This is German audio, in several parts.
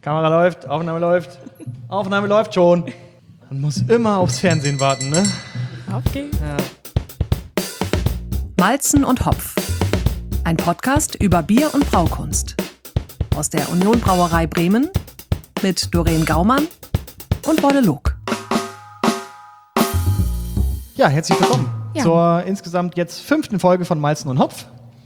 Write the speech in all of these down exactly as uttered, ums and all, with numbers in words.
Kamera läuft, Aufnahme läuft. Aufnahme läuft schon. Man muss immer aufs Fernsehen warten, ne? Auf geht's. Ja. Malzen und Hopf. Ein Podcast über Bier- und Braukunst. Aus der Union Brauerei Bremen mit Doreen Gaumann und Bolle Log. Ja, herzlich willkommen Ja. zur insgesamt jetzt fünften Folge von Malzen und Hopf.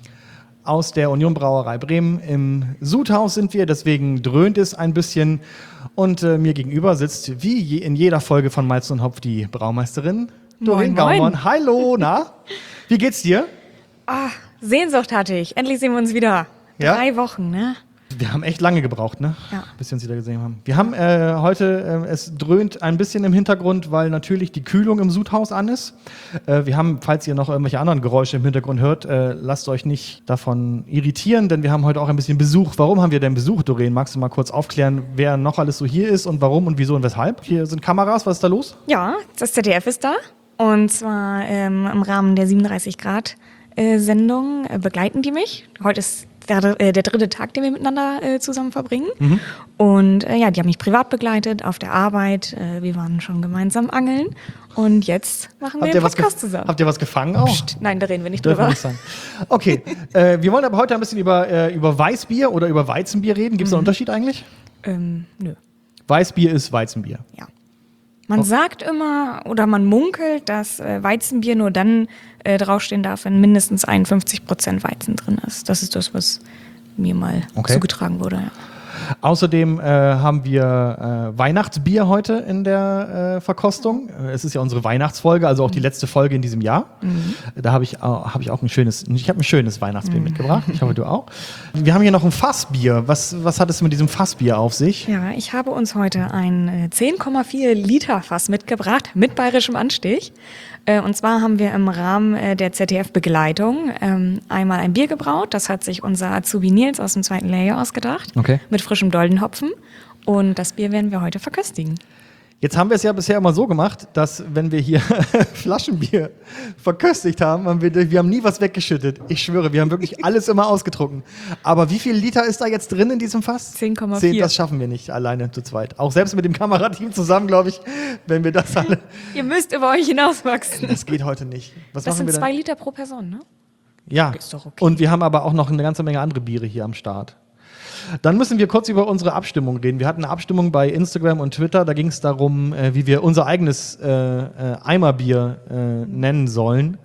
Aus der Union Brauerei Bremen. Im Sudhaus sind wir, deswegen dröhnt es ein bisschen. Und äh, mir gegenüber sitzt, wie je, in jeder Folge von Malzen und Hopf, die Braumeisterin Doreen Moin, moin. Gaumann. Hallo, na? Wie geht's dir? Ah, Sehnsucht hatte ich. Endlich sehen wir uns wieder. Ja? Drei Wochen, ne? Wir haben echt lange gebraucht, ne? Ja. Bis wir uns wieder gesehen haben. Wir haben äh, heute, äh, es dröhnt ein bisschen im Hintergrund, weil natürlich die Kühlung im Sudhaus an ist. Äh, wir haben, falls ihr noch irgendwelche anderen Geräusche im Hintergrund hört, äh, lasst euch nicht davon irritieren, denn wir haben heute auch ein bisschen Besuch. Warum haben wir denn Besuch, Doreen? Magst du mal kurz aufklären, wer noch alles so hier ist und warum und wieso und weshalb? Hier sind Kameras, was ist da los? Ja, das Z D F ist da. Und zwar ähm, im Rahmen der siebenunddreißig Grad äh, Sendung äh, begleiten die mich. Heute ist der, äh, der dritte Tag, den wir miteinander äh, zusammen verbringen. Mhm. Und äh, ja, die haben mich privat begleitet, auf der Arbeit. Äh, wir waren schon gemeinsam angeln. Und jetzt machen wir Habt den ihr, was Podcast gef- zusammen. habt ihr was gefangen auch? Psst, nein, da reden wir nicht Dürfen wir drüber. nicht sagen. Okay, äh, wir wollen aber heute ein bisschen über, äh, über Weißbier oder über Weizenbier reden. Gibt es da einen Unterschied eigentlich? Ähm, nö. Weißbier ist Weizenbier. Ja. Man sagt immer oder man munkelt, dass äh, Weizenbier nur dann äh, draufstehen darf, wenn mindestens einundfünfzig Prozent Weizen drin ist. Das ist das, was mir mal Okay. zugetragen wurde. Ja. Außerdem äh, haben wir äh, Weihnachtsbier heute in der äh, Verkostung. Äh, Es ist ja unsere Weihnachtsfolge, also auch die letzte Folge in diesem Jahr. Da habe ich, au- hab ich auch ein schönes, ich habe ein schönes Weihnachtsbier mitgebracht. Ich hoffe, du auch. Wir haben hier noch ein Fassbier. Was, was hat es mit diesem Fassbier auf sich? ja, ich habe uns heute ein äh, zehn Komma vier Liter Fass mitgebracht mit bayerischem Anstich. Äh, und zwar haben wir im Rahmen äh, der Z D F-Begleitung ähm, einmal ein Bier gebraut. Das hat sich unser Azubi Nils aus dem zweiten Lehrjahr ausgedacht. Okay. Mit frischem Doldenhopfen. Und das Bier werden wir heute verköstigen. Jetzt haben wir es ja bisher immer so gemacht, dass wenn wir hier Flaschenbier verköstigt haben, haben wir, wir haben nie was weggeschüttet. Ich schwöre, wir haben wirklich alles immer ausgetrunken. Aber wie viel Liter ist da jetzt drin in diesem Fass? zehn Komma vier. Zehn, das schaffen wir nicht alleine zu zweit. Auch selbst mit dem Kamerateam zusammen, glaube ich, wenn wir das alle... Ihr müsst über euch hinauswachsen. Das geht heute nicht. Was Das machen sind wir zwei dann? Liter pro Person, ne? Ja, Ist doch okay. und wir haben aber auch noch eine ganze Menge andere Biere hier am Start. Dann müssen wir kurz über unsere Abstimmung reden. Wir hatten eine Abstimmung bei Instagram und Twitter. Da ging es darum, äh, wie wir unser eigenes äh, äh, Eimerbier äh, nennen sollen.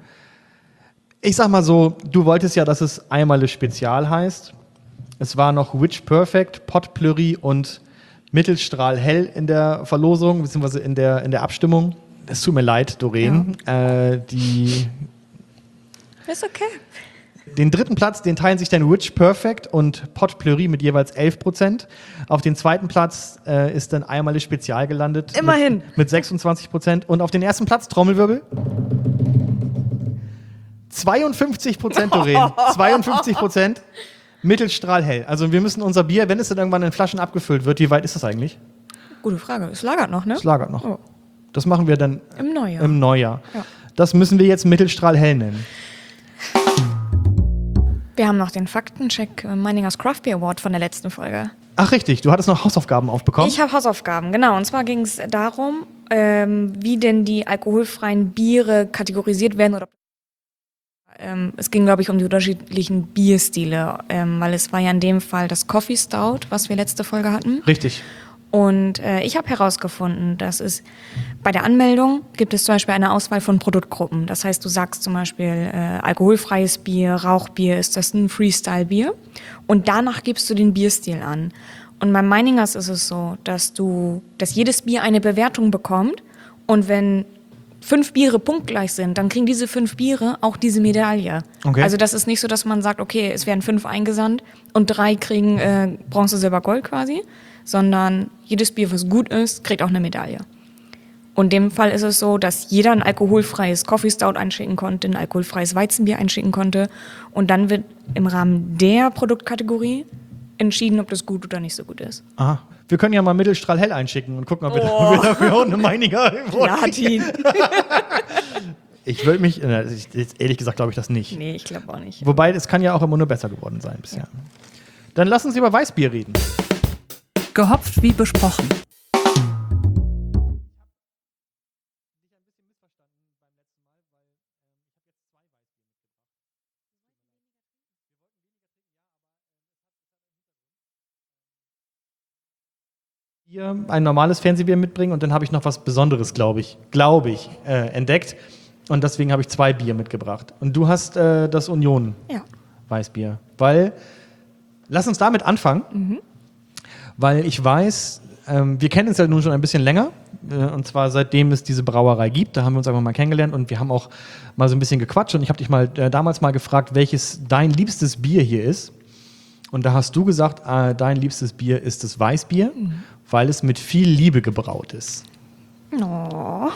Ich sag mal so, du wolltest ja, dass es Eimerle Spezial heißt. Es war noch Witch Perfect, Potpourri und Mittelstrahl Hell in der Verlosung, beziehungsweise in der, in der Abstimmung. Es tut mir leid, Doreen. Äh, die Ist okay. Den dritten Platz, den teilen sich dann Witch Perfect und Potpourri mit jeweils elf Prozent. Auf den zweiten Platz äh, ist dann Eimerle Spezial gelandet. Immerhin. Mit, mit sechsundzwanzig Prozent. Und auf den ersten Platz, Trommelwirbel, zweiundfünfzig Prozent, Doreen. zweiundfünfzig Prozent Mittelstrahl hell. Also wir müssen unser Bier, wenn es dann irgendwann in Flaschen abgefüllt wird, wie weit ist das eigentlich? Gute Frage. Es lagert noch, ne? Das lagert noch. Oh. Das machen wir dann Im Neujahr. im Neujahr. Ja. Das müssen wir jetzt Mittelstrahl hell nennen. Wir haben noch den Faktencheck äh, Meiningers Craft Beer Award von der letzten Folge. Ach richtig, du hattest noch Hausaufgaben aufbekommen. Ich habe Hausaufgaben, genau. Und zwar ging es darum, ähm, wie denn die alkoholfreien Biere kategorisiert werden. Oder ähm, es ging, glaube ich, um die unterschiedlichen Bierstile, ähm, weil es war ja in dem Fall das Coffee Stout, was wir letzte Folge hatten. Richtig. Und äh, ich habe herausgefunden, dass es bei der Anmeldung gibt es zum Beispiel eine Auswahl von Produktgruppen. Das heißt, du sagst zum Beispiel äh, alkoholfreies Bier, Rauchbier, ist das ein Freestyle-Bier? Und danach gibst du den Bierstil an. Und bei Meiningers ist es so, dass du, dass jedes Bier eine Bewertung bekommt. Und wenn fünf Biere punktgleich sind, dann kriegen diese fünf Biere auch diese Medaille. Okay. Also das ist nicht so, dass man sagt, okay, es werden fünf eingesandt und drei kriegen äh, Bronze, Silber, Gold quasi, sondern jedes Bier, was gut ist, kriegt auch eine Medaille. Und in dem Fall ist es so, dass jeder ein alkoholfreies Coffee Stout einschicken konnte, ein alkoholfreies Weizenbier einschicken konnte und dann wird im Rahmen der Produktkategorie entschieden, ob das gut oder nicht so gut ist. Aha. Wir können ja mal Mittelstrahl hell einschicken und gucken, ob wir, ob wir dafür auch eine Meininger Platin. Ich würde mich, äh, ich- ehrlich gesagt glaube ich das nicht. Nee, ich glaube auch nicht. Wobei, es kann ja auch immer nur besser geworden sein bisher. Dann lass uns über Weißbier reden. Gehopft wie besprochen. Hier ein normales Fernsehbier mitbringen und dann habe ich noch was Besonderes, glaube ich, glaube ich, äh, entdeckt. Und deswegen habe ich zwei Bier mitgebracht. Und du hast äh, das Union Ja. Weißbier. Weil, lass uns damit anfangen, mhm. weil ich weiß, ähm, wir kennen uns ja nun schon ein bisschen länger. Äh, und zwar seitdem es diese Brauerei gibt. Da haben wir uns einfach mal kennengelernt und wir haben auch mal so ein bisschen gequatscht. Und ich habe dich mal äh, damals mal gefragt, welches dein liebstes Bier hier ist. Und da hast du gesagt, äh, dein liebstes Bier ist das Weißbier, mhm. weil es mit viel Liebe gebraut ist. Oh.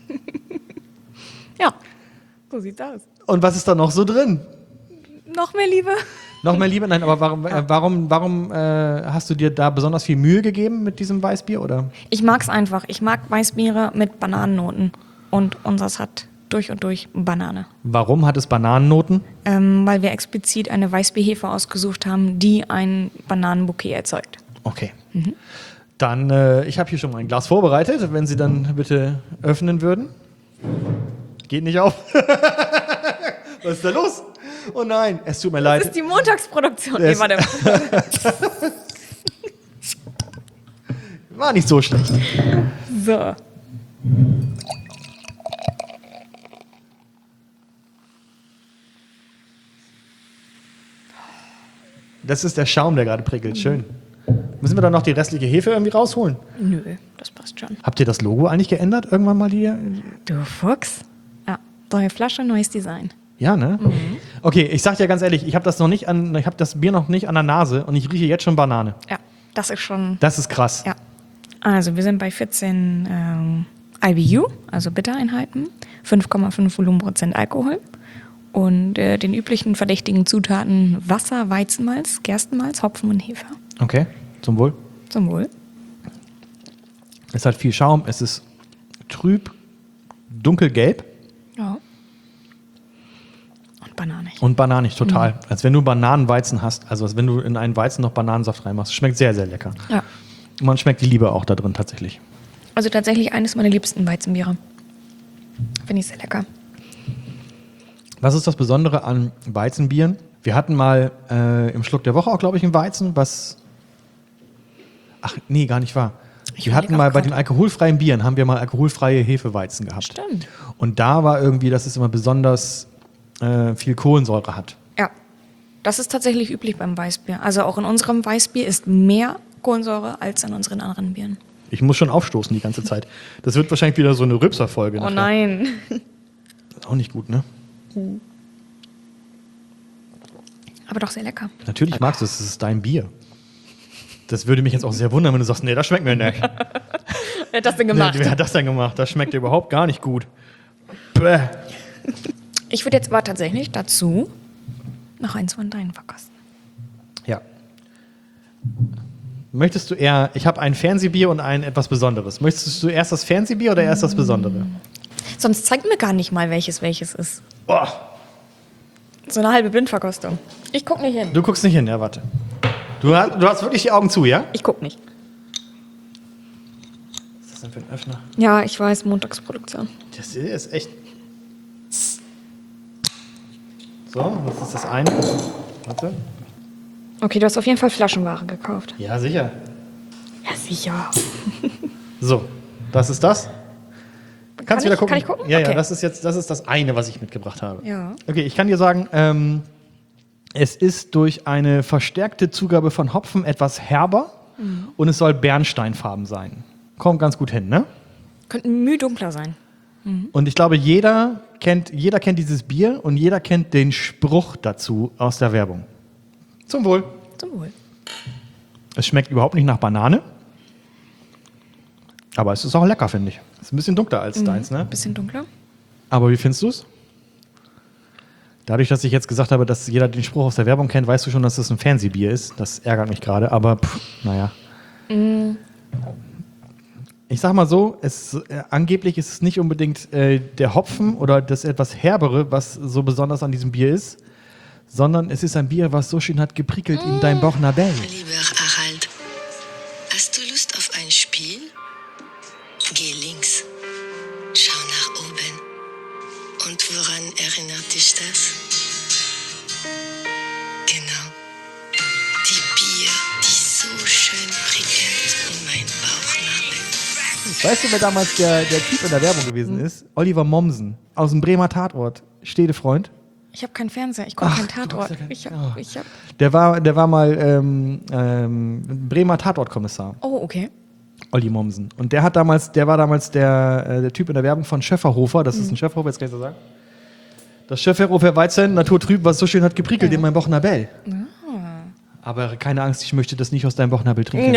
Ja, so sieht's aus. Und was ist da noch so drin? Noch mehr Liebe? Noch mehr Liebe? Nein, aber warum, äh, warum, warum äh, hast du dir da besonders viel Mühe gegeben mit diesem Weißbier? Oder? Ich mag's einfach. Ich mag Weißbiere mit Bananennoten. Und unseres hat durch und durch Banane. Warum hat es Bananennoten? Ähm, weil wir explizit eine Weißbierhefe ausgesucht haben, die ein Bananenbouquet erzeugt. Okay. Mhm. Dann, äh, ich habe hier schon mal ein Glas vorbereitet. Wenn Sie dann bitte öffnen würden. Geht nicht auf. Was ist da los? Oh nein, es tut mir leid. Das ist die Montagsproduktion. Nee, warte. War nicht so schlecht. So. Das ist der Schaum, der gerade prickelt. Schön. Müssen wir dann noch die restliche Hefe irgendwie rausholen? Nö, das passt schon. Habt ihr das Logo eigentlich geändert irgendwann mal hier? Du Fuchs. Ja, neue Flasche, neues Design. Ja, ne? Mhm. Okay, ich sag dir ganz ehrlich, ich habe das noch nicht an, ich habe das Bier noch nicht an der Nase und ich rieche jetzt schon Banane. Ja, das ist schon. Das ist krass. Ja. Also wir sind bei vierzehn ähm, I B U, also Bittereinheiten, fünf Komma fünf Volumenprozent Alkohol und äh, den üblichen verdächtigen Zutaten Wasser, Weizenmalz, Gerstenmalz, Hopfen und Hefe. Okay, zum Wohl. Zum Wohl. Es hat viel Schaum, es ist trüb, dunkelgelb. Ja. Und bananig. Und bananig, total. Mhm. Als wenn du Bananenweizen hast, also als wenn du in einen Weizen noch Bananensaft reinmachst. Schmeckt sehr, sehr lecker. Ja. Und man schmeckt die Liebe auch da drin tatsächlich. Also tatsächlich eines meiner liebsten Weizenbiere. Finde ich sehr lecker. Was ist das Besondere an Weizenbieren? Wir hatten mal äh, im Schluck der Woche auch, glaube ich, ein Weizen, was... Ach, nee, gar nicht wahr. Ich wir hatten mal bei den alkoholfreien Bieren, haben wir mal alkoholfreie Hefeweizen gehabt. Stimmt. Und da war irgendwie, dass es immer besonders äh, viel Kohlensäure hat. Ja, das ist tatsächlich üblich beim Weißbier. Also auch in unserem Weißbier ist mehr Kohlensäure als in unseren anderen Bieren. Ich muss schon aufstoßen die ganze Zeit. Das wird wahrscheinlich wieder so eine Rülpser-Folge. Oh nachher. nein. Das ist auch nicht gut, ne? Hm. Aber doch sehr lecker. Natürlich magst du es, das ist dein Bier. Das würde mich jetzt auch sehr wundern, wenn du sagst, nee, das schmeckt mir nicht. Wer hat das denn gemacht? Nee, wer hat das denn gemacht? Das schmeckt überhaupt gar nicht gut. Bäh. Ich würde jetzt aber tatsächlich dazu noch eins von deinen verkosten. Ja. Möchtest du eher, ich habe ein Fernsehbier und ein etwas Besonderes. Möchtest du erst das Fernsehbier oder erst das Besondere? Sonst zeigt mir gar nicht mal, welches welches ist. Boah. So eine halbe Blindverkostung. Ich guck nicht hin. Du guckst nicht hin, ja, warte. Du hast, du hast wirklich die Augen zu, ja? Ich guck nicht. Was ist das denn für ein Öffner? Ja, ich weiß, Montagsproduktion. Das ist echt... So, was ist das eine? Warte. Okay, du hast auf jeden Fall Flaschenware gekauft. Ja, sicher. Ja, sicher. So, das ist das. Kann Kannst ich, wieder gucken? Kann ich gucken? Ja, okay. ja, das ist jetzt das, ist das eine, was ich mitgebracht habe. Ja. Okay, ich kann dir sagen, ähm, es ist durch eine verstärkte Zugabe von Hopfen etwas herber mhm. und es soll bernsteinfarben sein. Kommt ganz gut hin, ne? Könnte müh dunkler sein. Mhm. Und ich glaube, jeder kennt, jeder kennt dieses Bier und jeder kennt den Spruch dazu aus der Werbung. Zum Wohl. Zum Wohl. Es schmeckt überhaupt nicht nach Banane. Aber es ist auch lecker, finde ich. Es ist ein bisschen dunkler als Mhm. deins, ne? Ein bisschen dunkler. Aber wie findest du es? Dadurch, dass ich jetzt gesagt habe, dass jeder den Spruch aus der Werbung kennt, weißt du schon, dass das ein Fernsehbier ist. Das ärgert mich gerade, aber pff, naja. Mhm. Ich sag mal so, es, äh, angeblich ist es nicht unbedingt äh, der Hopfen oder das etwas Herbere, was so besonders an diesem Bier ist, sondern es ist ein Bier, was so schön hat geprickelt in deinem Bauchnabel. Lieber Harald, hast Lust auf ein Spiel? Geh links. Schau nach oben. Und woran erinnert dich das? Genau. Die Bier, die so schön prickelt in meinen Bauchnabel. Weißt du, wer damals der, der Typ in der Werbung gewesen Hm. ist? Oliver Mommsen aus dem Bremer Tatort. Stedefreund. Ich habe keinen Fernseher, ich gucke Ach, keinen du Tatort. hast ja keinen- Ich hab, oh. ich hab, Der war, der war mal ähm, ähm, Bremer Tatortkommissar. oh, okay. Olli Mommsen. Und der hat damals, der war damals der, äh, der Typ in der Werbung von Schöfferhofer. Das Mhm. ist ein Schöfferhofer, jetzt kann ich so sagen. Das Schöfferhofer Weizen, Naturtrüb, was so schön hat geprickelt Ja. in meinem Bauchnabel. Ah. Aber keine Angst, ich möchte das nicht aus deinem Bauchnabel trinken.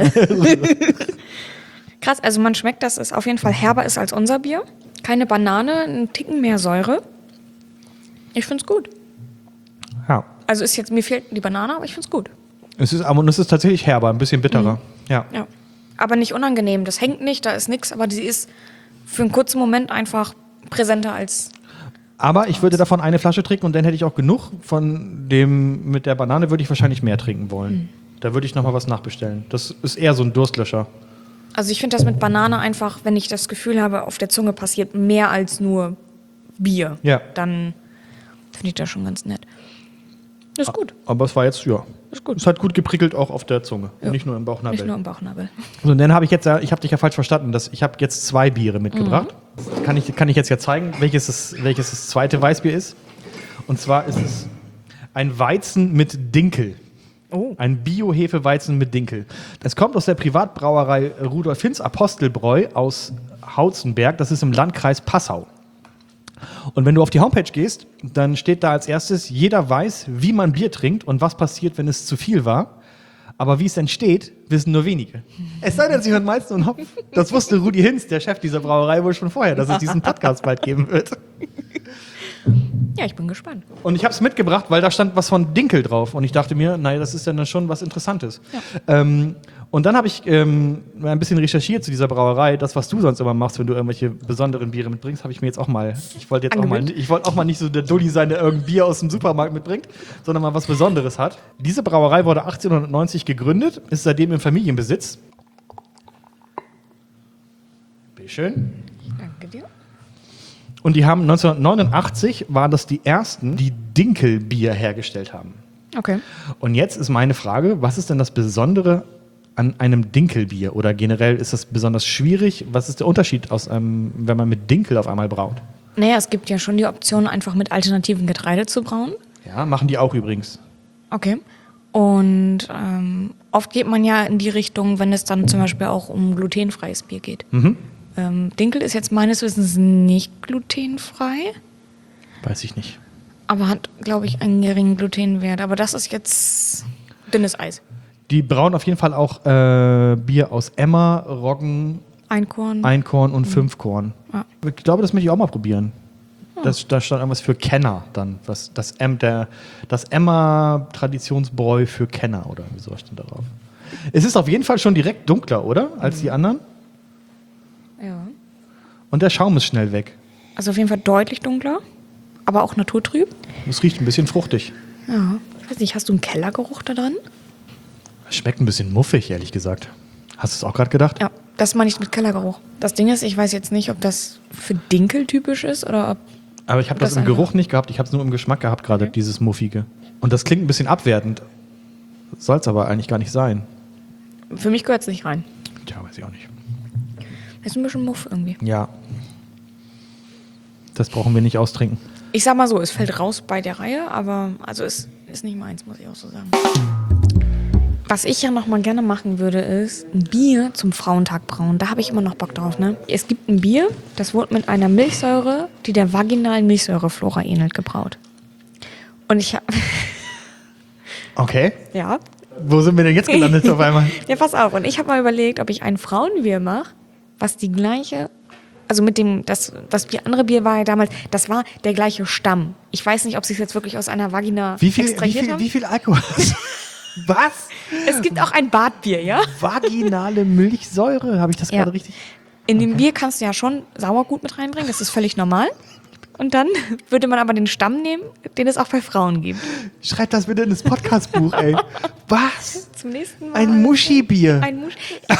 Krass, also man schmeckt, dass es auf jeden Fall herber ist als unser Bier. Keine Banane, ein Ticken mehr Säure. Ich find's gut. Ja. Also ist jetzt, mir fehlt die Banane, aber ich find's gut. Es ist, aber es ist tatsächlich herber, ein bisschen bitterer. Mhm. Ja. Ja. Aber nicht unangenehm. Das hängt nicht, da ist nichts, aber die ist für einen kurzen Moment einfach präsenter als. Aber ich würde davon eine Flasche trinken und dann hätte ich auch genug. Von dem mit der Banane würde ich wahrscheinlich mehr trinken wollen. Mhm. Da würde ich nochmal was nachbestellen. Das ist eher so ein Durstlöscher. Also ich finde das mit Banane einfach, wenn ich das Gefühl habe, auf der Zunge passiert mehr als nur Bier. Ja. Dann finde ich das schon ganz nett. Das ist gut. Aber es war jetzt, ja. Ist gut. Es hat gut geprickelt auch auf der Zunge. Ja. Nicht nur im Bauchnabel. Nicht nur im Bauchnabel. So, und dann habe ich jetzt, ja- ich habe dich ja falsch verstanden. Das, ich habe jetzt zwei Biere mitgebracht. Mhm. Kann, ich, kann ich jetzt ja zeigen, welches das, welches das zweite Weißbier ist. Und zwar ist es ein Weizen mit Dinkel. Oh. Ein Bio-Hefeweizen mit Dinkel. Das kommt aus der Privatbrauerei Rudolf Hinz Apostelbräu aus Hautzenberg. Das ist im Landkreis Passau. Und wenn du auf die Homepage gehst, dann steht da als erstes, jeder weiß, wie man Bier trinkt und was passiert, wenn es zu viel war. Aber wie es entsteht, wissen nur wenige. Es sei denn, sie hören Malzen und Hopfen. Das wusste Rudi Hinz, der Chef dieser Brauerei, wohl schon vorher, dass es diesen Podcast bald geben wird. Ja, ich bin gespannt. Und ich habe es mitgebracht, weil da stand was von Dinkel drauf. Und ich dachte mir, naja, das ist ja dann schon was Interessantes. Ja. Ähm, und dann habe ich ähm, mal ein bisschen recherchiert zu dieser Brauerei. Das, was du sonst immer machst, wenn du irgendwelche besonderen Biere mitbringst, habe ich mir jetzt auch mal. Ich wollte jetzt auch mal, Angewöhnt. ich wollte auch mal nicht so der Dulli sein, der irgendein Bier aus dem Supermarkt mitbringt, sondern mal was Besonderes hat. Diese Brauerei wurde achtzehnhundertneunzig gegründet, ist seitdem im Familienbesitz. Bitteschön. Danke dir. Und die haben neunzehnhundertneunundachtzig, waren das die ersten, die Dinkelbier hergestellt haben. Okay. Und jetzt ist meine Frage, was ist denn das Besondere an einem Dinkelbier? Oder generell ist das besonders schwierig? Was ist der Unterschied, aus einem, wenn man mit Dinkel auf einmal braut? Naja, es gibt ja schon die Option, einfach mit alternativen Getreide zu brauen. Ja, machen die auch übrigens. Okay. Und ähm, oft geht man ja in die Richtung, wenn es dann zum Beispiel auch um glutenfreies Bier geht. Mhm. Ähm, Dinkel ist jetzt meines Wissens nicht glutenfrei, Weiß ich nicht. aber hat, glaube ich, einen geringen Glutenwert. Aber das ist jetzt dünnes Eis. Die brauen auf jeden Fall auch äh, Bier aus Emmer, Roggen, Einkorn. Einkorn und Fünfkorn. Ja. Ich glaube, das möchte ich auch mal probieren. Das, da stand irgendwas für Kenner dann. Was, das, Em, der, das Emmer-Traditionsbräu für Kenner oder so stand da drauf. Es ist auf jeden Fall schon direkt dunkler, oder? Als die anderen. Ja. Und der Schaum ist schnell weg. Also auf jeden Fall deutlich dunkler, aber auch naturtrüb. Es riecht ein bisschen fruchtig. Ja. Ich weiß nicht, hast du einen Kellergeruch da dran? Es schmeckt ein bisschen muffig, ehrlich gesagt. Hast du es auch gerade gedacht? Ja, das meine ich mit Kellergeruch. Das Ding ist, ich weiß jetzt nicht, ob das für Dinkel typisch ist oder ob. Aber ich habe das, Das im einfach- Geruch nicht gehabt. Ich habe es nur im Geschmack gehabt, gerade dieses Muffige. Und das klingt ein bisschen abwertend. Soll es aber eigentlich gar nicht sein. Für mich gehört es nicht rein. Tja, weiß ich auch nicht. Ist ein bisschen Muff irgendwie. Ja. Das brauchen wir nicht austrinken. Ich sag mal so, es fällt raus bei der Reihe, aber also es ist nicht meins, muss ich auch so sagen. Was ich ja noch mal gerne machen würde, ist ein Bier zum Frauentag brauen. Da habe ich immer noch Bock drauf, ne? Es gibt ein Bier, das wurde mit einer Milchsäure, die der vaginalen Milchsäureflora ähnelt, gebraut. Und ich habe, Okay. ja, Wo sind wir denn jetzt gelandet auf einmal? ja, pass auf. Und ich habe mal überlegt, ob ich ein Frauenbier mache, was die gleiche, also mit dem, das, das Bier, andere Bier war ja damals, das war der gleiche Stamm. Ich weiß nicht, ob sie es jetzt wirklich aus einer Vagina Wie viel, wie extrahiert viel, haben. wie viel Alkohol? Was? Es gibt auch ein Badbier, ja? Vaginale Milchsäure? Habe ich das Ja. gerade richtig? In dem Bier kannst du ja schon Sauergut mit reinbringen, das ist völlig normal. Und dann würde man aber den Stamm nehmen, den es auch bei Frauen gibt. Schreib das bitte in das Podcastbuch, ey. Was? Zum nächsten Mal. Ein Muschi-Bier. Ein Muschi.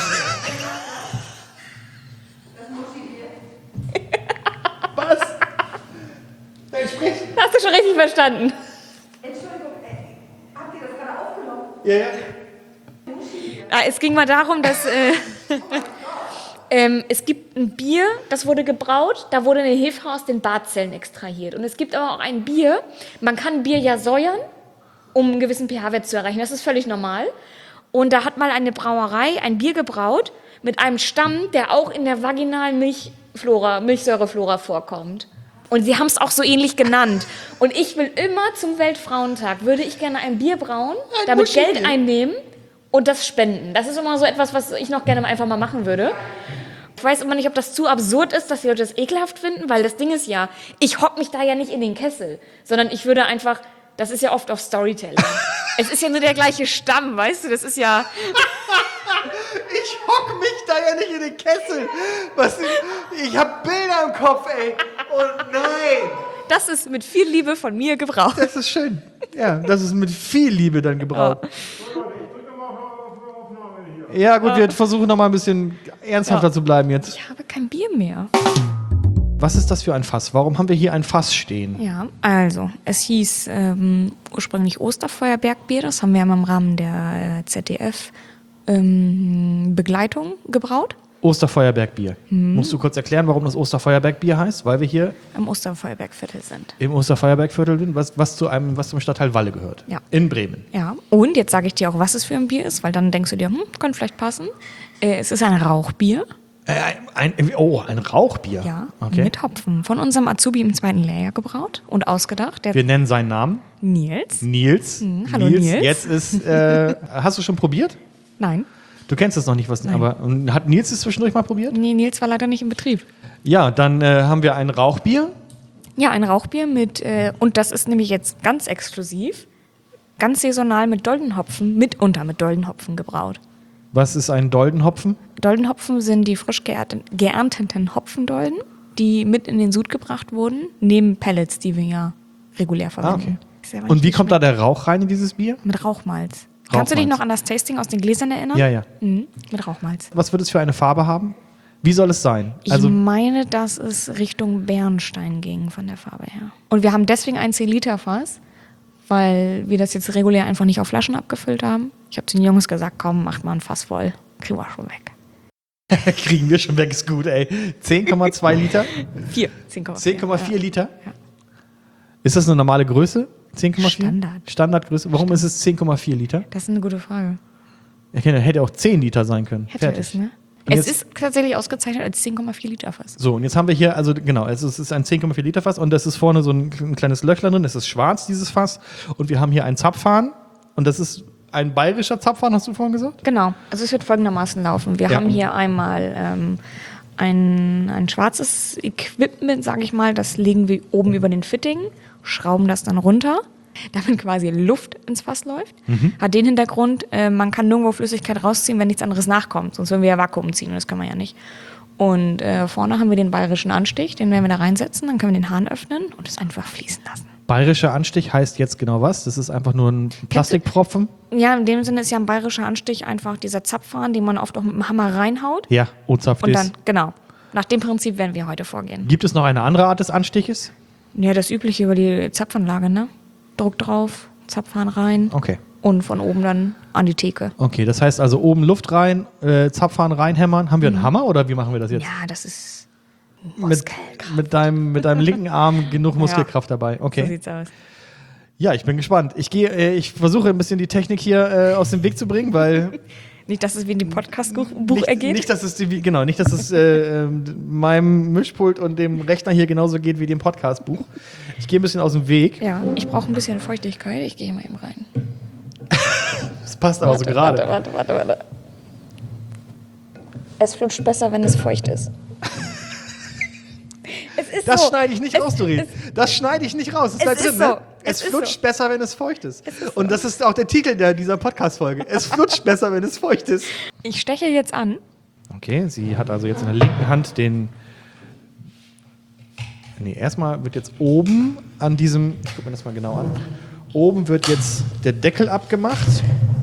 Was? Nein, sprich. Hast du schon richtig verstanden? Entschuldigung, ey, habt ihr das gerade aufgenommen? Ja, ja. Ah, es ging mal darum, dass äh, ähm, es gibt ein Bier, das wurde gebraut, da wurde eine Hefe aus den Barzellen extrahiert. Und es gibt aber auch ein Bier, man kann Bier ja säuern, um einen gewissen pH-Wert zu erreichen. Das ist völlig normal. Und da hat mal eine Brauerei ein Bier gebraut mit einem Stamm, der auch in der vaginalen Milchflora, Milchsäureflora vorkommt. Und sie haben es auch so ähnlich genannt. Und ich will immer zum Weltfrauentag, würde ich gerne ein Bier brauen, Ein damit Muschi-Bier. Geld einnehmen und das spenden. Das ist immer so etwas, was ich noch gerne einfach mal machen würde. Ich weiß immer nicht, ob das zu absurd ist, dass die Leute das ekelhaft finden, weil das Ding ist ja, ich hock mich da ja nicht in den Kessel, sondern ich würde einfach, das ist ja oft auf Storytelling. Es ist ja nur der gleiche Stamm, weißt du, das ist ja... Ich hock mich da ja nicht in den Kessel. Was, ich hab Bilder im Kopf, ey. Und nein. Das ist mit viel Liebe von mir gebraucht. Das ist schön. Ja, das ist mit viel Liebe dann gebraut. Ja, gut, wir versuchen noch mal ein bisschen ernsthafter Ja. zu bleiben jetzt. Ich habe kein Bier mehr. Was ist das für ein Fass? Warum haben wir hier ein Fass stehen? Ja, also, es hieß ähm, ursprünglich Osterfeuerbergbier. Das haben wir im Rahmen der äh, Z D F-Begleitung gebraut. Osterfeuerbergbier. Musst du kurz erklären, warum das Osterfeuerbergbier heißt? Weil wir hier Im Osterfeuerbergviertel sind. im Osterfeuerbergviertel sind, was, was, zu einem, was zum Stadtteil Walle gehört. Ja. In Bremen. Ja, und jetzt sage ich dir auch, was es für ein Bier ist, weil dann denkst du dir, hm, könnte vielleicht passen. Äh, es ist ein Rauchbier, Äh, ein, oh, ein Rauchbier. ja, Okay. mit Hopfen. Von unserem Azubi im zweiten Lehrjahr gebraut und ausgedacht. Der Wir nennen seinen Namen. Nils. Nils. hallo, Nils. Jetzt ist, äh, hast du schon probiert? Nein, Du kennst es noch nicht, was, aber und hat Nils es zwischendurch mal probiert? nee, Nils war leider nicht im Betrieb. Ja, dann äh, haben wir ein Rauchbier. Ja, ein Rauchbier mit, äh, und das ist nämlich jetzt ganz exklusiv, ganz saisonal mit Doldenhopfen, mitunter mit Doldenhopfen gebraut. Was ist ein Doldenhopfen? Doldenhopfen sind die frisch geernte- geernteten Hopfendolden, die mit in den Sud gebracht wurden, neben Pellets, die wir ja regulär verwenden. Ist ja aber Und nicht wie viel kommt da der Rauch rein in dieses Bier? schmeckt. Mit Rauchmalz. Kannst du dich Rauchmalz. noch an das Tasting aus den Gläsern erinnern? Ja, ja. Mhm, mit Rauchmalz. Was wird es für eine Farbe haben? Wie soll es sein? Ich Also meine, dass es Richtung Bernstein ging von der Farbe her. Und wir haben deswegen ein zehn Liter Fass, weil wir das jetzt regulär einfach nicht auf Flaschen abgefüllt haben. Ich habe zu den Jungs gesagt, komm, macht mal ein Fass voll. Kriegen wir schon weg. kriegen wir schon weg, ist gut, ey. zehn Komma zwei Liter? Vier. zehn Komma vier. zehn Komma vier Ja. Liter? Ja. Ist das eine normale Größe? zehn Komma vier? Standard. Standardgröße. Warum ist es zehn Komma vier Liter? Das ist eine gute Frage. Ja, hätte auch zehn Liter sein können. Hätte Fertig. es, ne? Und Es jetzt- ist tatsächlich ausgezeichnet als zehn Komma vier Liter Fass. So, und jetzt haben wir hier, also genau, also es ist ein zehn Komma vier Liter Fass und das ist vorne so ein, ein kleines Löchlein drin, es ist schwarz, dieses Fass. Und wir haben hier einen Zapfhahn und das ist ein bayerischer Zapfhahn, hast du vorhin gesagt? Genau. Also es wird folgendermaßen laufen. Wir Ja. haben hier einmal ähm, ein, ein schwarzes Equipment, sage ich mal, das legen wir oben über den Fitting, schrauben das dann runter, damit quasi Luft ins Fass läuft. Hat den Hintergrund, äh, man kann nirgendwo Flüssigkeit rausziehen, wenn nichts anderes nachkommt. Sonst würden wir ja Vakuum ziehen und das kann man ja nicht. Und äh, vorne haben wir den bayerischen Anstich, den werden wir da reinsetzen, dann können wir den Hahn öffnen und es einfach fließen lassen. Bayerischer Anstich heißt jetzt genau was? Das ist einfach nur ein Plastikpropfen? Ja, in dem Sinne ist ja ein bayerischer Anstich einfach dieser Zapfhahn, den man oft auch mit dem Hammer reinhaut. Ja, O-Zapf Und dann, ist. genau. Nach dem Prinzip werden wir heute vorgehen. Gibt es noch eine andere Art des Anstiches? Ja, das übliche über die Zapfanlage, ne? Druck drauf, Zapfhahn rein Okay. und von oben dann an die Theke. Okay, das heißt also oben Luft rein, äh, Zapfhahn reinhämmern. Haben wir einen Hammer oder wie machen wir das jetzt? Ja, das ist mit, Muskelkraft. mit, deinem, mit deinem linken Arm genug Muskelkraft dabei. So Okay. sieht's aus. Ja, ich bin gespannt. Ich gehe, äh, ich versuche ein bisschen die Technik hier äh, aus dem Weg zu bringen, weil Nicht, dass es wie in dem Podcast-Buch nicht, ergeht. nicht, dass es die, genau, nicht, dass es äh, ähm, meinem Mischpult und dem Rechner hier genauso geht wie dem Podcastbuch. Ich gehe ein bisschen aus dem Weg. Ja, ich brauche ein bisschen Feuchtigkeit. Ich gehe mal eben rein. Das passt aber so gerade. Warte, warte, warte, warte. Es flutscht besser, wenn es feucht ist. Es ist Das so. schneide ich nicht es, raus, Doreen. Es, Das schneide ich nicht raus. Das Es bleibt ist drin, so. ne? Es Es ist flutscht so. besser, wenn es feucht ist. ist so. Und das ist auch der Titel der, dieser Podcast-Folge. Es flutscht besser, wenn es feucht ist. ich steche jetzt an. Okay, sie hat also jetzt in der linken Hand den Nee, erstmal wird jetzt oben an diesem, ich gucke mir das mal genau an, oben wird jetzt der Deckel abgemacht.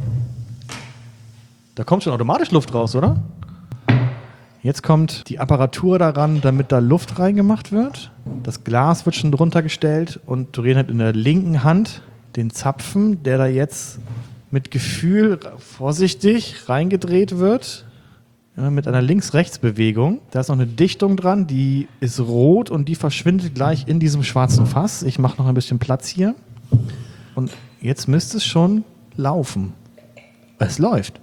Da kommt schon automatisch Luft raus, oder? Jetzt kommt die Apparatur daran, damit da Luft reingemacht wird. Das Glas wird schon drunter gestellt und Doreen hat in der linken Hand den Zapfen, der da jetzt mit Gefühl vorsichtig reingedreht wird. Ja, mit einer Links-Rechts-Bewegung. Da ist noch eine Dichtung dran, die ist rot und die verschwindet gleich in diesem schwarzen Fass. Ich mache noch ein bisschen Platz hier. Und jetzt müsste es schon laufen. Es läuft.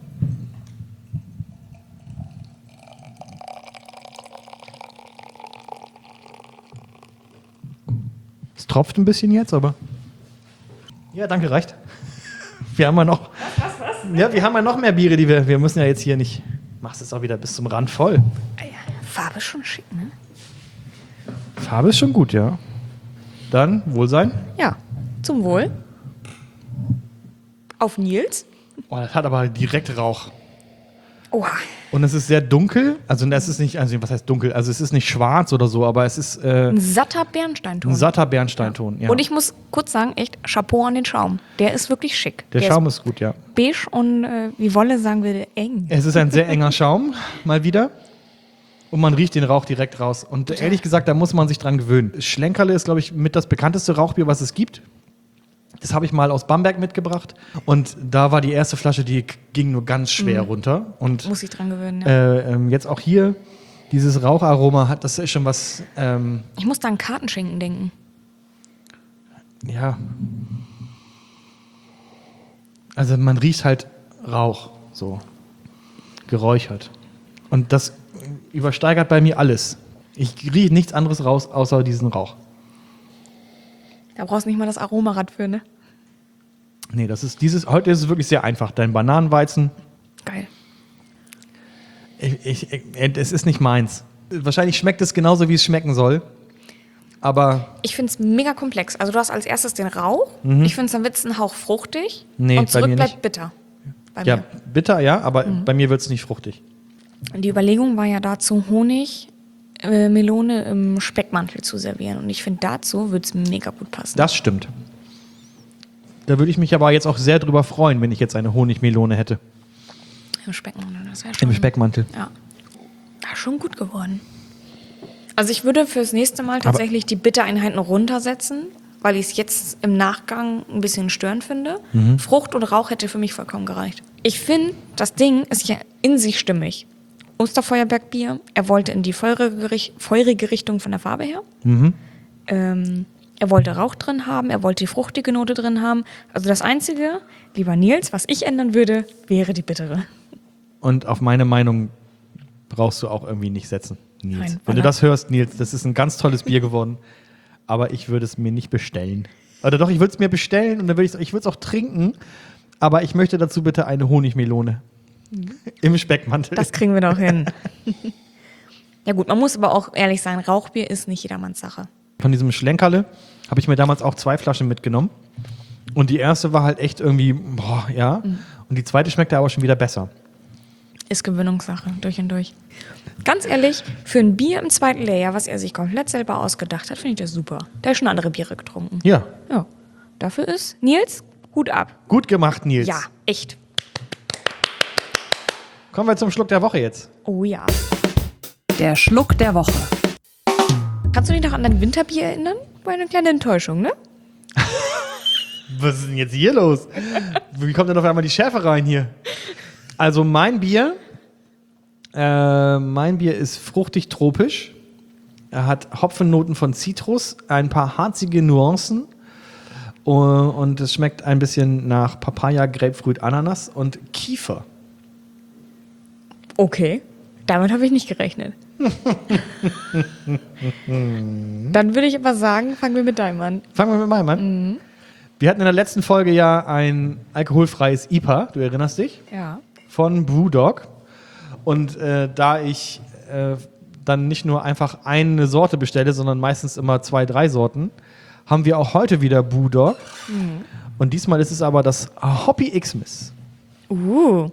Es tropft ein bisschen jetzt, aber... Ja, danke, reicht. Wir haben ja noch... Was, was, was? Ja, wir haben ja noch mehr Biere, die wir... Wir müssen ja jetzt hier nicht... Machst es auch wieder bis zum Rand voll. Ja, Farbe ist schon schick, ne? Farbe ist schon gut, ja. Dann Wohlsein. Ja, zum Wohl. Auf Nils. Oh, das hat aber direkt Rauch. Oha. Und es ist sehr dunkel. Also es ist nicht, also was heißt dunkel? Also es ist nicht schwarz oder so, aber es ist äh, Ein satter Bernsteinton. ein satter Bernsteinton. Ja. Und ich muss kurz sagen, echt Chapeau an den Schaum. Der ist wirklich schick. Der Schaum ist gut, ja. beige und äh, wie Wolle sagen würde, eng. Es ist ein sehr enger Schaum, mal wieder. Und man riecht den Rauch direkt raus. Und ehrlich gesagt, da muss man sich dran gewöhnen. Schlenkerle ist, glaube ich, mit das bekannteste Rauchbier, was es gibt. Das habe ich mal aus Bamberg mitgebracht. Und da war die erste Flasche, die ging nur ganz schwer runter. Und Muss ich dran gewöhnen, ja. äh, ähm, jetzt auch hier, dieses Raucharoma hat, das ist schon was, ähm, Ich muss da an Kartenschinken denken. ja. Also man riecht halt Rauch, so geräuchert. Und das übersteigert bei mir alles. Ich rieche nichts anderes raus, außer diesen Rauch. Da brauchst du nicht mal das Aromarad für, ne? Nee, das ist dieses, heute ist es wirklich sehr einfach. Dein Bananenweizen, Geil. ich, ich, ich, es ist nicht meins. Wahrscheinlich schmeckt es genauso, wie es schmecken soll. Aber Ich finde es mega komplex. Also du hast als erstes den Rauch. Ich finde es dann wird's ein Hauch fruchtig. Nee, und bei zurück mir bleibt nicht. bitter. Bei ja, mir. bitter, ja, aber bei mir wird es nicht fruchtig. Und die Überlegung war ja dazu, Honig, äh, Melone im Speckmantel zu servieren. Und ich finde, dazu würde es mega gut passen. Das stimmt. Da würde ich mich aber jetzt auch sehr drüber freuen, wenn ich jetzt eine Honigmelone hätte. Im Speckmantel. Das wäre schon, Im Speckmantel. Ja. Ja, schon gut geworden. Also ich würde fürs nächste Mal tatsächlich die Bittereinheiten runtersetzen, weil ich es jetzt im Nachgang ein bisschen störend finde. Mhm. Frucht und Rauch hätte für mich vollkommen gereicht. Ich finde, das Ding ist ja in sich stimmig. Osterfeuerbergbier, er wollte in die feurige, Richt- feurige Richtung von der Farbe her. Mhm. Ähm, er wollte Rauch drin haben, er wollte die fruchtige Note drin haben. Also das Einzige, lieber Nils, was ich ändern würde, wäre die bittere. Und auf meine Meinung brauchst du auch irgendwie nicht setzen, Nils. Nein, Wenn du weil- das hörst, Nils, das ist ein ganz tolles Bier geworden. Aber ich würde es mir nicht bestellen. Oder doch, ich würde es mir bestellen und dann würde ich ich würde es auch trinken. Aber ich möchte dazu bitte eine Honigmelone. Im Speckmantel. Das kriegen wir doch hin. Ja gut, man muss aber auch ehrlich sein, Rauchbier ist nicht jedermanns Sache. Von diesem Schlenkerle habe ich mir damals auch zwei Flaschen mitgenommen. Und die erste war halt echt irgendwie, boah, ja. Und die zweite schmeckte aber schon wieder besser. Ist Gewöhnungssache, durch und durch. Ganz ehrlich, für ein Bier im zweiten Layer, was er sich komplett selber ausgedacht hat, finde ich das super. Der hat schon andere Biere getrunken. Ja, Ja, dafür ist Nils, Hut ab. gut gemacht, Nils. Ja, echt. Kommen wir zum Schluck der Woche jetzt. Oh ja. Der Schluck der Woche. Kannst du dich noch an dein Winterbier erinnern? War eine kleine Enttäuschung, ne? Was ist denn jetzt hier los? Wie kommt denn auf einmal die Schärfe rein hier? Also mein Bier, äh, mein Bier ist fruchtig tropisch. Er hat Hopfennoten von Zitrus, ein paar harzige Nuancen uh, und es schmeckt ein bisschen nach Papaya, Grapefruit, Ananas und Kiefer. Okay, damit habe ich nicht gerechnet. Dann würde ich aber sagen, fangen wir mit deinem an. Fangen wir mit meinem an. Wir hatten in der letzten Folge ja ein alkoholfreies I P A, du erinnerst dich? Ja. Von Brewdog. Und äh, da ich äh, dann nicht nur einfach eine Sorte bestelle, sondern meistens immer zwei, drei Sorten, haben wir auch heute wieder Brewdog. Mhm. Und diesmal ist es aber das Hoppy Xmas. Uh.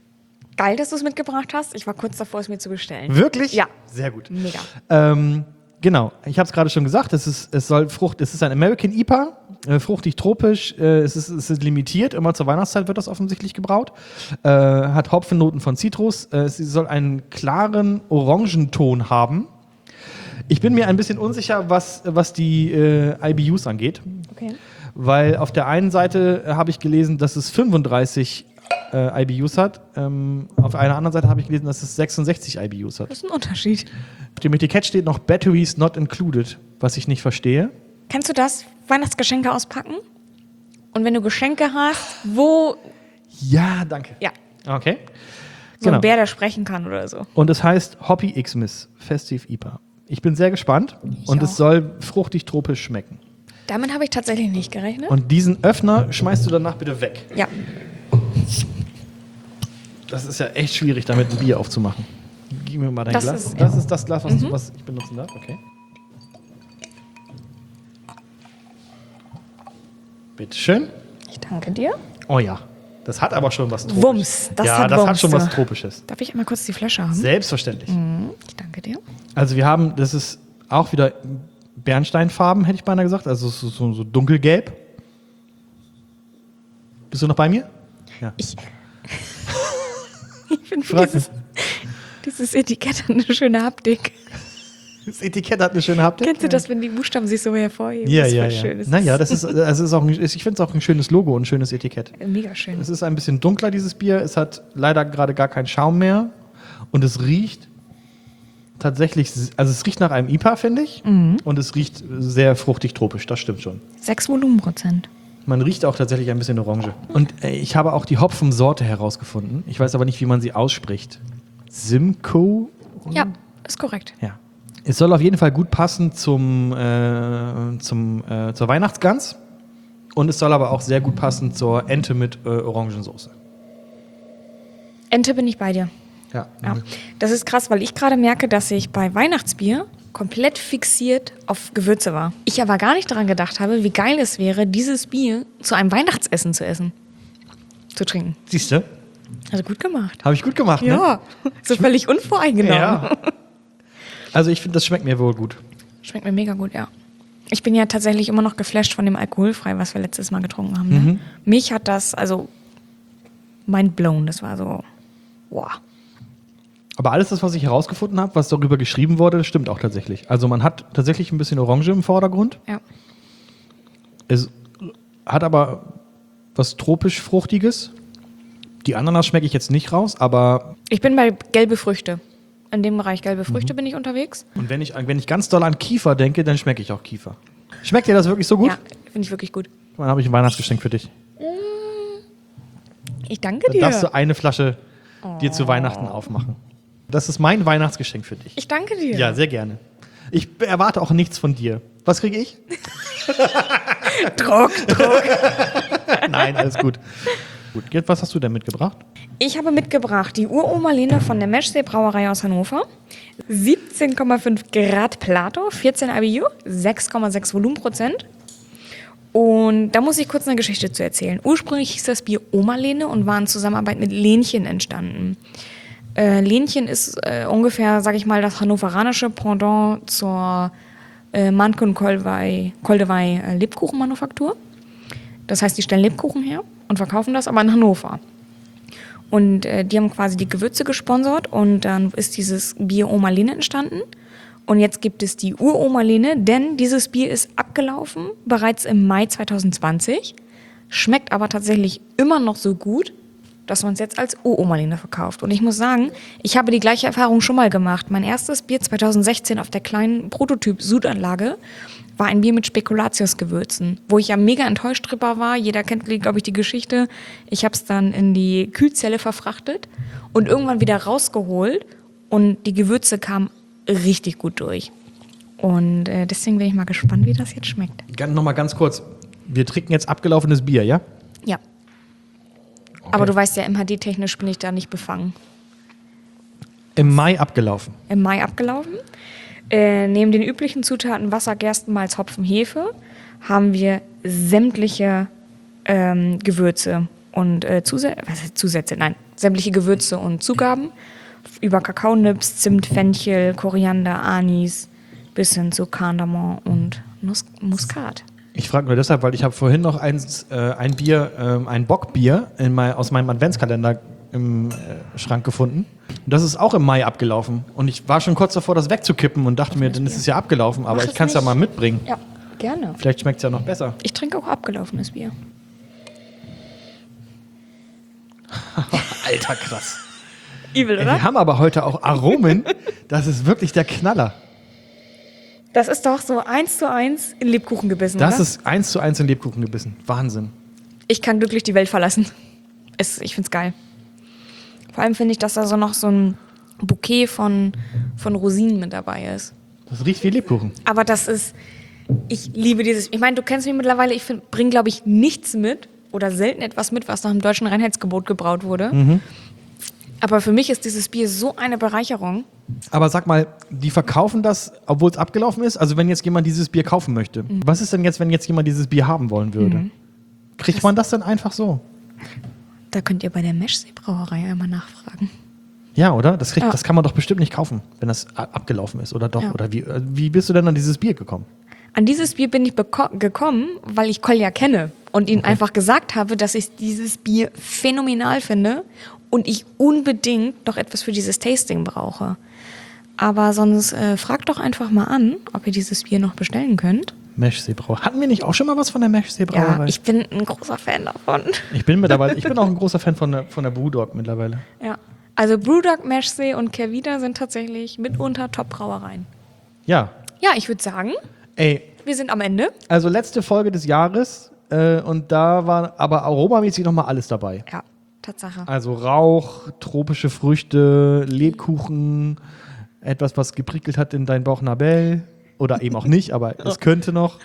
Geil, dass du es mitgebracht hast. Ich war kurz davor, es mir zu bestellen. Wirklich? Ja. Sehr gut. Mega. Ähm, genau, ich habe es gerade schon gesagt, es, ist, es soll Frucht, es ist ein American I P A, äh, fruchtig tropisch, äh, es, ist, es ist limitiert, immer zur Weihnachtszeit wird das offensichtlich gebraut, äh, hat Hopfennoten von Zitrus, äh, sie soll einen klaren Orangenton haben. Ich bin mir ein bisschen unsicher, was, was die äh, I B Us angeht, Okay. weil auf der einen Seite äh, habe ich gelesen, dass es fünfunddreißig äh, I B Us hat, ähm, auf einer anderen Seite habe ich gelesen, dass es sechsundsechzig I B Us hat. Das ist ein Unterschied. Auf dem Etikett steht noch Batteries not included, was ich nicht verstehe. Kennst du das? Weihnachtsgeschenke auspacken? Und wenn du Geschenke hast, wo. Ja, danke. Ja, Okay. so Genau. ein Bär, der sprechen kann oder so. Und es heißt Hoppy Xmas Festive I P A. Ich bin sehr gespannt Ich und auch. es soll fruchtig tropisch schmecken. Damit habe ich tatsächlich nicht gerechnet. Und diesen Öffner schmeißt du danach bitte weg. Ja. Das ist ja echt schwierig, damit ein Bier aufzumachen. Gib mir mal dein Das Glas. ist- das ja. ist das Glas, was, du, was ich benutzen darf. Okay. Bitteschön. Ich danke dir. Oh ja, das hat aber schon was Tropisches. Wumms, das ja, hat das hat Wumms, schon du. was Tropisches. Darf ich einmal kurz die Flasche haben? Selbstverständlich. Ich danke dir. Also wir haben, das ist auch wieder Bernsteinfarben, hätte ich beinahe gesagt. Also so, so, so dunkelgelb. Bist du noch bei mir? Ja. Ich, ich finde, Frag dieses, dieses Etikett hat eine schöne Haptik. Das Etikett hat eine schöne Haptik. Kennst du das, wenn die Buchstaben sich so hervorheben? Ja, das ist ja, voll ja. schön. Das Naja, ist das ist, also ist auch ein, ich finde es auch ein schönes Logo und ein schönes Etikett. mega schön. Es ist ein bisschen dunkler, dieses Bier. Es hat leider gerade gar keinen Schaum mehr. Und es riecht tatsächlich, also es riecht nach einem I P A, finde ich. Mhm. Und es riecht sehr fruchtig tropisch, das stimmt schon. Sechs Volumenprozent. Man riecht auch tatsächlich ein bisschen Orange. Und äh, ich habe auch die Hopfensorte herausgefunden. Ich weiß aber nicht, wie man sie ausspricht. Simcoe? Ja, ist korrekt. Ja. Es soll auf jeden Fall gut passen zum, äh, zum, äh, zur Weihnachtsgans. Und es soll aber auch sehr gut passen zur Ente mit äh, Orangensauce. Ente bin ich bei dir. Ja. Ja. Das ist krass, weil ich gerade merke, dass ich bei Weihnachtsbier komplett fixiert auf Gewürze war. Ich aber gar nicht daran gedacht habe, wie geil es wäre, dieses Bier zu einem Weihnachtsessen zu essen. Zu trinken. Siehst du? Also gut gemacht. Habe ich gut gemacht, ne? Ja, so völlig unvoreingenommen. Ja. Also ich finde, das schmeckt mir wohl gut. Schmeckt mir mega gut, ja. Ich bin ja tatsächlich immer noch geflasht von dem Alkoholfrei, was wir letztes Mal getrunken haben. Ne? Mhm. Mich hat das, also, mind blown. Das war so, wow. Aber alles das, was ich herausgefunden habe, was darüber geschrieben wurde, das stimmt auch tatsächlich. Also man hat tatsächlich ein bisschen Orange im Vordergrund. Ja. Es hat aber was tropisch-fruchtiges. Die Ananas schmecke ich jetzt nicht raus, aber Ich bin bei gelbe Früchte. In dem Bereich gelbe Früchte bin ich unterwegs. und wenn ich, wenn ich ganz doll an Kiefer denke, dann schmecke ich auch Kiefer. Schmeckt dir das wirklich so gut? Ja, finde ich wirklich gut. Dann habe ich ein Weihnachtsgeschenk für dich. Ich danke Dann dir. darfst du eine Flasche dir zu Weihnachten aufmachen. Das ist mein Weihnachtsgeschenk für dich. Ich danke dir. Ja, sehr gerne. Ich erwarte auch nichts von dir. Was kriege ich? Druck, Druck. Nein, alles gut. Gut, jetzt, was hast du denn mitgebracht? Ich habe mitgebracht die Uroma Lene von der Meschsee Brauerei aus Hannover. siebzehn Komma fünf Grad Plato, vierzehn I B U, sechs Komma sechs Volumenprozent. Und da muss ich kurz eine Geschichte zu erzählen. Ursprünglich hieß das Bier Oma Lene und war in Zusammenarbeit mit Lenchen entstanden. Äh, Lenchen ist äh, ungefähr, sag ich mal, das hannoveranische Pendant zur äh, Manke und Koldewey, Koldewey äh, Lebkuchenmanufaktur. Das heißt, die stellen Lebkuchen her und verkaufen das aber in Hannover. Und äh, die haben quasi die Gewürze gesponsert und dann ist dieses Bier Oma Lene entstanden. Und jetzt gibt es die Ur-Oma Lene, denn dieses Bier ist abgelaufen, bereits im Mai zwanzig zwanzig. Schmeckt aber tatsächlich immer noch so gut, dass man es jetzt als Ur-Oma Lene verkauft. Und ich muss sagen, ich habe die gleiche Erfahrung schon mal gemacht. Mein erstes Bier zwanzig sechzehn auf der kleinen Prototyp-Sudanlage war ein Bier mit Spekulatius-Gewürzen, wo ich ja mega enttäuscht drüber war. Jeder kennt, glaube ich, die Geschichte. Ich habe es dann in die Kühlzelle verfrachtet und irgendwann wieder rausgeholt und die Gewürze kamen richtig gut durch. Und äh, deswegen bin ich mal gespannt, wie das jetzt schmeckt. Ganz, noch mal ganz kurz. Wir trinken jetzt abgelaufenes Bier, ja? Ja. Aber du weißt ja, M H D-technisch bin ich da nicht befangen. Im Mai abgelaufen. Im Mai abgelaufen. Äh, neben den üblichen Zutaten Wasser, Gerstenmalz, Hopfen, Hefe haben wir sämtliche ähm, Gewürze und äh, Zusätze, was heißt Zusätze? Nein, sämtliche Gewürze und Zugaben über Kakaonips, Zimt, Fenchel, Koriander, Anis, bis hin zu Kardamom und Mus- Muskat. Ich frage nur deshalb, weil ich habe vorhin noch eins, äh, ein Bier, äh, ein Bockbier in mein, aus meinem Adventskalender im äh, Schrank gefunden. Und das ist auch im Mai abgelaufen. Und ich war schon kurz davor, das wegzukippen und dachte mir, dann ist es ja abgelaufen, aber Mach ich es kann es ja nicht. mal mitbringen. Ja, gerne. Vielleicht schmeckt es ja noch besser. Ich trinke auch abgelaufenes Bier. Alter, krass. Übel, Ey, wir haben aber heute auch Aromen. Das ist wirklich der Knaller. Das ist doch so eins zu eins in Lebkuchen gebissen, Das oder? ist eins zu eins in Lebkuchen gebissen. Wahnsinn. Ich kann glücklich die Welt verlassen. Es, ich find's geil. Vor allem finde ich, dass da so noch so ein Bouquet von, von Rosinen mit dabei ist. Das riecht wie Lebkuchen. Aber das ist, ich liebe dieses, ich meine, du kennst mich mittlerweile, ich bringe, glaube ich, nichts mit oder selten etwas mit, was nach dem deutschen Reinheitsgebot gebraut wurde. Mhm. Aber für mich ist dieses Bier so eine Bereicherung. Aber sag mal, die verkaufen das, obwohl es abgelaufen ist? Also wenn jetzt jemand dieses Bier kaufen möchte. Mhm. Was ist denn jetzt, wenn jetzt jemand dieses Bier haben wollen würde? Mhm. Kriegt man das dann einfach so? Da könnt ihr bei der Meschsee-Brauerei einmal nachfragen. Ja, oder? Das, kriegt, Ja. das kann man doch bestimmt nicht kaufen, wenn das a- abgelaufen ist, oder doch? Ja. Oder wie, äh, wie bist du denn an dieses Bier gekommen? An dieses Bier bin ich beko- gekommen, weil ich Kolja kenne und ihn Okay. einfach gesagt habe, dass ich dieses Bier phänomenal finde und ich unbedingt noch etwas für dieses Tasting brauche. Aber sonst äh, fragt doch einfach mal an, ob ihr dieses Bier noch bestellen könnt. Meschsee-Brauerei. Hatten wir nicht auch schon mal was von der Meschsee-Brauerei? Ja, ich bin ein großer Fan davon. ich bin mittlerweile, ich bin auch ein großer Fan von der, von der Brewdog mittlerweile. Ja. Also Brewdog, Meschsee und Kehrwieder sind tatsächlich mitunter Top-Brauereien. Ja. Ja, ich würde sagen, Ey, wir sind am Ende. also letzte Folge des Jahres äh, und da war aber aromamäßig nochmal alles dabei. Ja, Tatsache. Also Rauch, tropische Früchte, Lebkuchen, etwas, was geprickelt hat in dein Bauchnabel. Oder eben auch nicht, aber es könnte noch.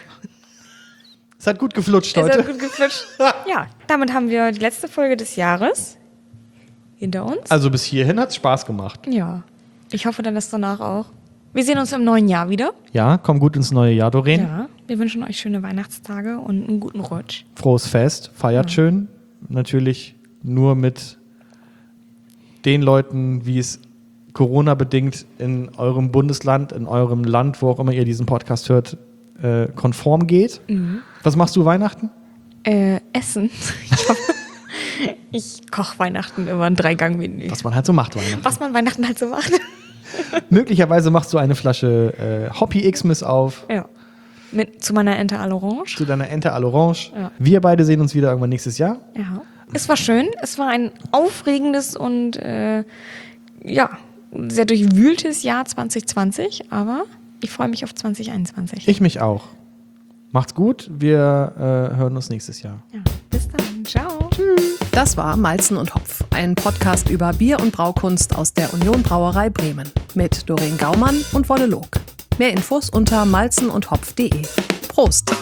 Es hat gut geflutscht Es heute. hat gut geflutscht. Ja, damit haben wir die letzte Folge des Jahres hinter uns. Also bis hierhin hat es Spaß gemacht. Ja, ich hoffe dann das danach auch. Wir sehen uns im neuen Jahr wieder. Ja, komm gut ins neue Jahr, Doreen. Ja, wir wünschen euch schöne Weihnachtstage und einen guten Rutsch. Frohes Fest, feiert schön. Natürlich nur mit den Leuten, wie es Corona-bedingt in eurem Bundesland, in eurem Land, wo auch immer ihr diesen Podcast hört, äh, konform geht. Was machst du Weihnachten? Äh, Essen. Ich, hoffe, ich koche Weihnachten immer ein Dreigang-Menü. Was man halt so macht Weihnachten. Was man Weihnachten halt so macht. Möglicherweise machst du eine Flasche äh, Hoppy Xmas auf, Ja. Mit, zu meiner Ente à l'Orange. zu deiner Ente à l'Orange. Ja. Wir beide sehen uns wieder irgendwann nächstes Jahr. Ja. Es war schön. Es war ein aufregendes und äh, ja, sehr durchwühltes Jahr zwanzig zwanzig, aber ich freue mich auf zwanzig einundzwanzig. Ich mich auch. Macht's gut, wir äh, hören uns nächstes Jahr. Ja, bis dann. Ciao. Das war Malzen und Hopf, ein Podcast über Bier- und Braukunst aus der Union Brauerei Bremen mit Doreen Gaumann und Wolle Log. Mehr Infos unter malzen und hopf punkt de. Prost!